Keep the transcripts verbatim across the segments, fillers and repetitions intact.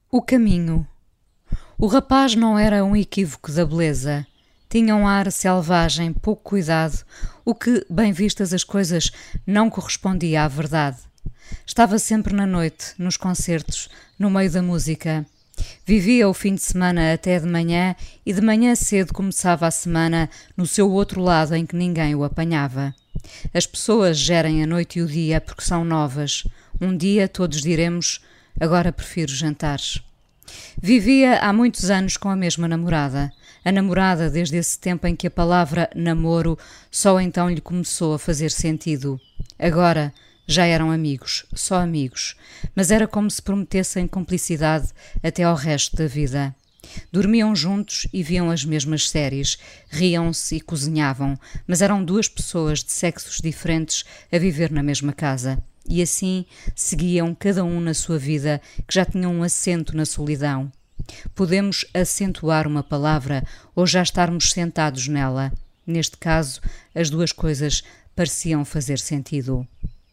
O caminho. O rapaz não era um equívoco da beleza. Tinha um ar selvagem, pouco cuidado, o que, bem vistas as coisas, não correspondia à verdade. Estava sempre na noite, nos concertos, no meio da música. Vivia o fim de semana até de manhã e de manhã cedo começava a semana no seu outro lado em que ninguém o apanhava. As pessoas gerem a noite e o dia porque são novas. Um dia todos diremos: agora prefiro jantares. Vivia há muitos anos com a mesma namorada. A namorada desde esse tempo em que a palavra namoro só então lhe começou a fazer sentido. Agora já eram amigos, só amigos, mas era como se prometessem cumplicidade até ao resto da vida. Dormiam juntos e viam as mesmas séries, riam-se e cozinhavam, mas eram duas pessoas de sexos diferentes a viver na mesma casa. E assim seguiam cada um na sua vida, que já tinha um acento na solidão. Podemos acentuar uma palavra ou já estarmos sentados nela. Neste caso, as duas coisas pareciam fazer sentido.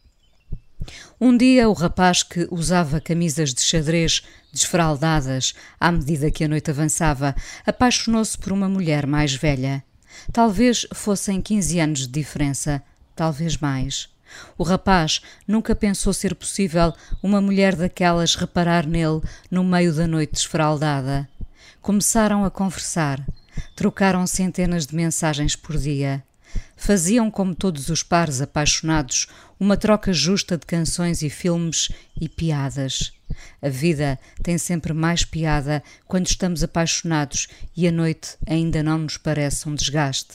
Um dia o rapaz que usava camisas de xadrez desfraldadas à medida que a noite avançava apaixonou-se por uma mulher mais velha. Talvez fossem quinze anos de diferença, talvez mais. O rapaz nunca pensou ser possível uma mulher daquelas reparar nele no meio da noite desfraldada. Começaram a conversar, trocaram centenas de mensagens por dia. Faziam como todos os pares apaixonados, uma troca justa de canções e filmes e piadas. A vida tem sempre mais piada quando estamos apaixonados e a noite ainda não nos parece um desgaste.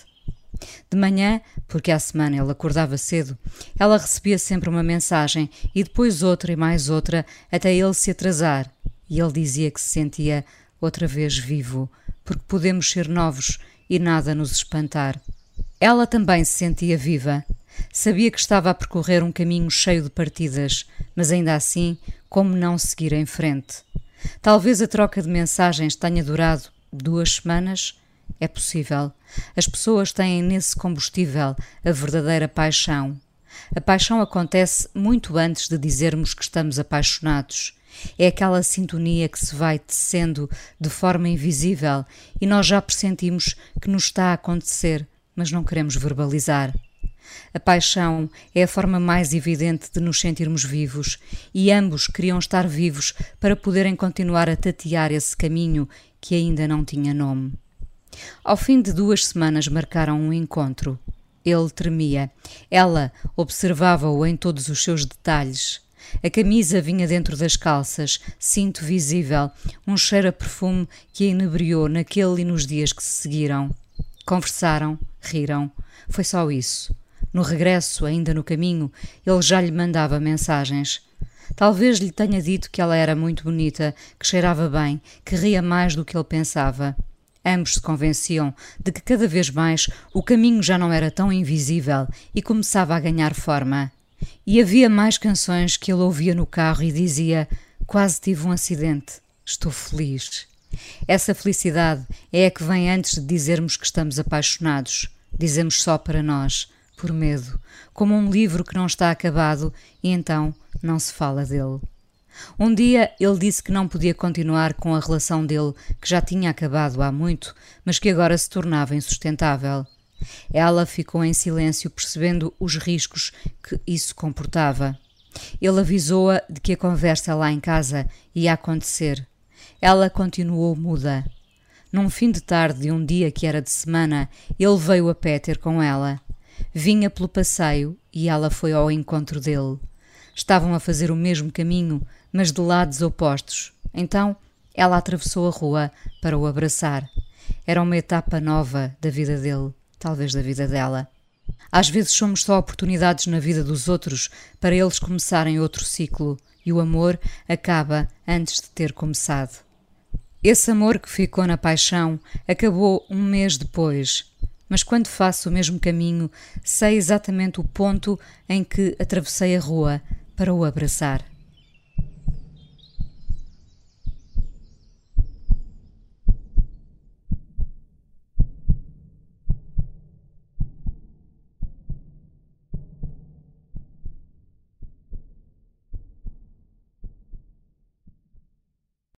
De manhã, porque à semana ele acordava cedo, ela recebia sempre uma mensagem e depois outra e mais outra até ele se atrasar, e ele dizia que se sentia outra vez vivo, porque podemos ser novos e nada nos espantar. Ela também se sentia viva. Sabia que estava a percorrer um caminho cheio de partidas, mas ainda assim, como não seguir em frente? Talvez a troca de mensagens tenha durado duas semanas. É possível. As pessoas têm nesse combustível a verdadeira paixão. A paixão acontece muito antes de dizermos que estamos apaixonados. É aquela sintonia que se vai tecendo de forma invisível e nós já pressentimos que nos está a acontecer, mas não queremos verbalizar. A paixão é a forma mais evidente de nos sentirmos vivos e ambos queriam estar vivos para poderem continuar a tatear esse caminho que ainda não tinha nome. Ao fim de duas semanas marcaram um encontro. Ele tremia. Ela observava-o em todos os seus detalhes. A camisa vinha dentro das calças, cinto visível, um cheiro a perfume que a inebriou naquele e nos dias que se seguiram. Conversaram, riram. Foi só isso. No regresso, ainda no caminho, ele já lhe mandava mensagens. Talvez lhe tenha dito que ela era muito bonita, que cheirava bem, que ria mais do que ele pensava. Ambos se convenciam de que cada vez mais o caminho já não era tão invisível e começava a ganhar forma. E havia mais canções que ele ouvia no carro e dizia: quase tive um acidente, estou feliz. Essa felicidade é a que vem antes de dizermos que estamos apaixonados. Dizemos só para nós, por medo, como um livro que não está acabado e então não se fala dele. Um dia ele disse que não podia continuar com a relação dele, que já tinha acabado há muito, mas que agora se tornava insustentável. Ela ficou em silêncio, percebendo os riscos que isso comportava. Ele avisou-a de que a conversa lá em casa ia acontecer. Ela continuou muda. Num fim de tarde de um dia que era de semana, ele veio a pé ter com ela. Vinha pelo passeio e ela foi ao encontro dele. Estavam a fazer o mesmo caminho, mas de lados opostos. Então, ela atravessou a rua para o abraçar. Era uma etapa nova da vida dele, talvez da vida dela. Às vezes somos só oportunidades na vida dos outros para eles começarem outro ciclo, e o amor acaba antes de ter começado. Esse amor que ficou na paixão acabou um mês depois, mas quando faço o mesmo caminho, sei exatamente o ponto em que atravessei a rua para o abraçar.